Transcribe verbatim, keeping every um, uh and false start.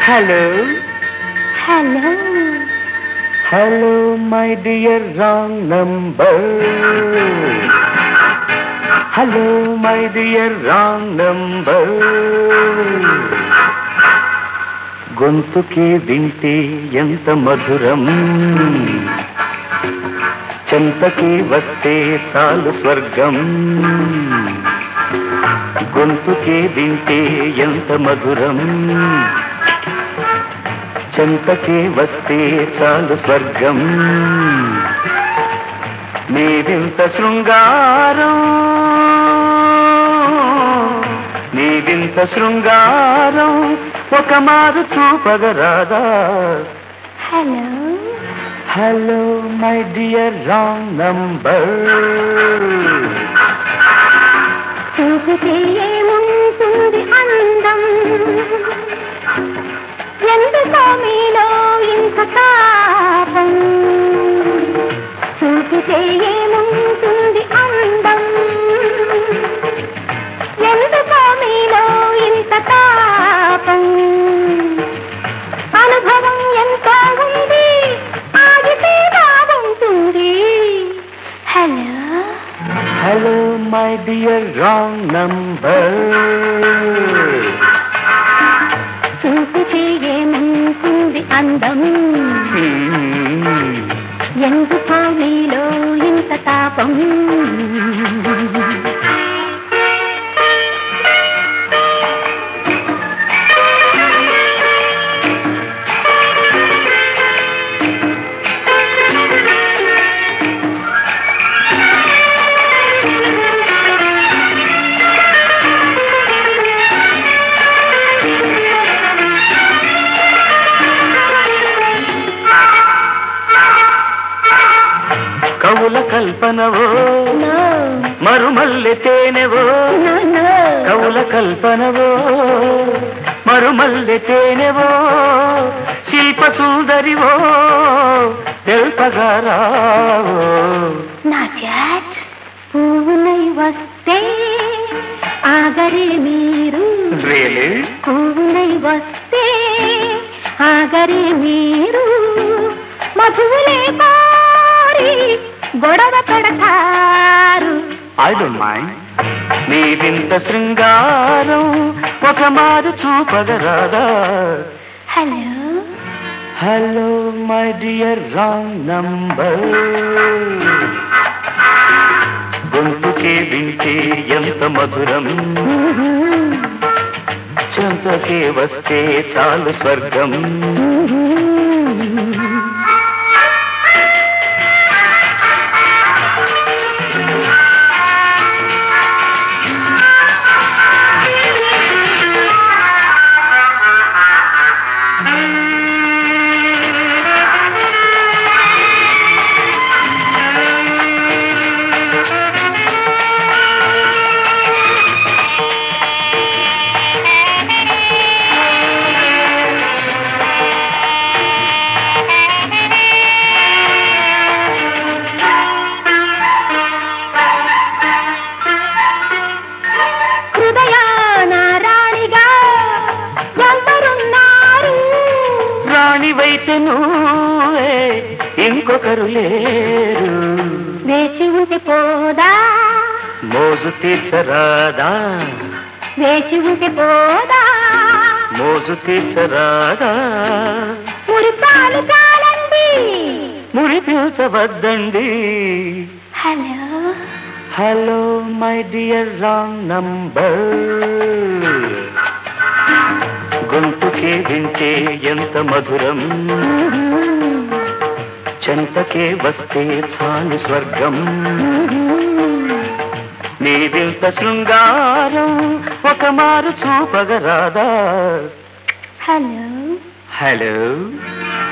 Hello hello hello my dear wrong number. Hello my dear wrong number. గొంతుకే వింటే ఎంత మధురం, చెంతకి వస్తే చాలు స్వర్గం. గొంతుకే వింటే ఎంత మధురం, చెంతకి వస్తే చాలు స్వర్గం. నీవింత శృంగారం, నీవింత శృంగారం ఒక మారు చూపగరాదా. Hello hello my dear wrong number. చూపితే ఏముంటుంది అందం, ఎందుకో మీలో ఇంత తాపం. చూపితే ఏముంటుంది అందం, ఎందుకో మీలో ఇంత తాపం. అనుభవం ఎంతో ఉంది, ఆగితే బాగుంటుంది. Hello hello my dear wrong number. చూపితే ఏముంటుంది అందం, ఎందుకో మీలో ఇంత తాపం. కవుల కల్పనవో మరుమల్లె తేనెవో, కవుల కల్పనవో మరుమల్లె తేనెవో, శిల్ప సుందరివో తెల్పగారావో. నా చాట్ పువ్వులై వస్తే ఆగరే మీరు, పువ్వులై వస్తే ఆగరే మీరు. మధువులే పారి గొడవ పడతారు. I don't mind. నీవింత శృంగారం ఒక మారు చూపగరాదా. Hello hello my dear wrong number. గొంతుకే వింటే ఎంత మధురం, చెంతకే వస్తే చాలు స్వర్గం. రాణివైతెను ఇంకొకరు లేరు, వేచి ఉంటే పోదా మోజు తీర్చరాదా. వేచి ఉంటే పోదా మోజు తీర్చరాదా. మురిపాలు చాలండి, మురి పీల్చవద్దండి. Hello hello my dear wrong number. గొంతుకే వింటే ఎంత మధురం, చెంతకే వస్తే చాలు స్వర్గం. నీవింత శృంగారం ఒక మారు చూపగరాదా. Hello hello